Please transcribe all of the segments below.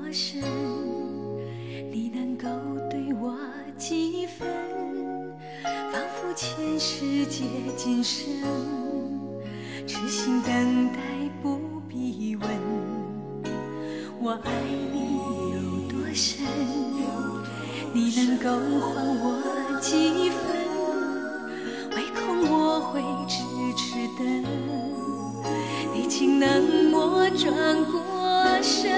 深，你能够对我几分？仿佛前世接今生，痴心等待不必问。我爱你有多深？你能够还我几分？唯恐我会痴痴等，你竟能莫转过身。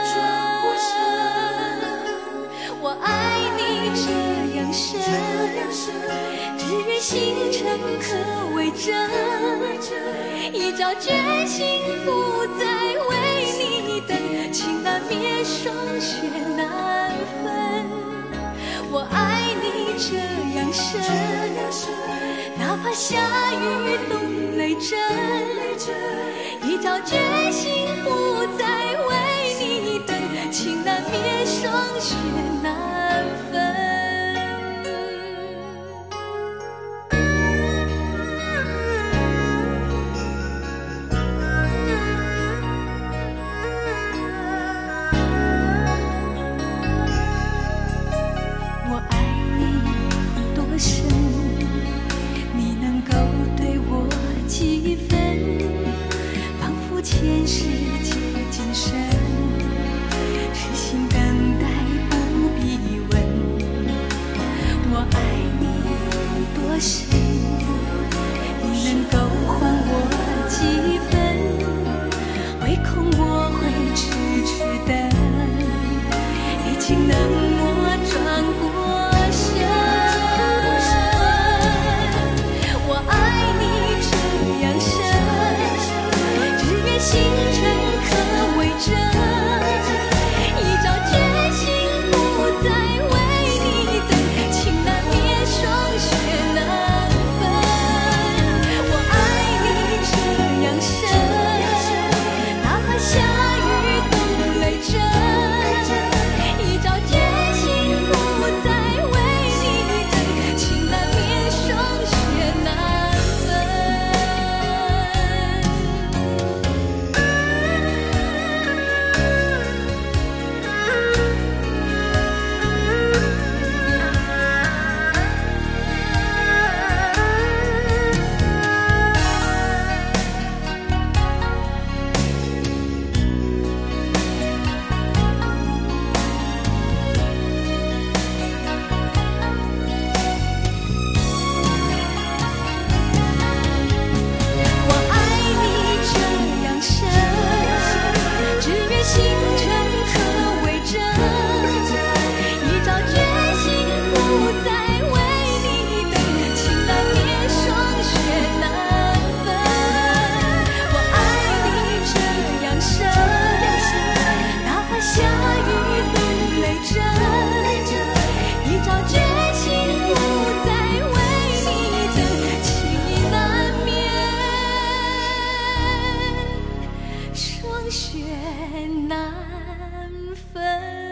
我爱你这样深，只愿心诚可为真，一朝决心不再为你等，情难灭霜雪难分。我爱你这样深，哪怕下雨冻雷震，一朝决心不再为你等，情难灭霜雪难分。我爱你多深，你能够对我几分？仿佛前世接今生，痴心等待不必问。我爱你多深，你能够还我几分？唯恐我会痴痴等，你竟能莫转过身。我爱你这样深，只愿心诚可为真，一朝决心不再为你等，情难灭霜雪难分。我爱你这样深，哪怕下雨冻雷震，一朝决心不再为你等，情难灭霜雪难分。我爱你这样深，只愿心诚可为真，一朝决心不再为你等，情难灭霜雪难分。我爱你这样深，哪怕下雨冻雷震，一朝决心不再为你等，情难灭霜雪难分。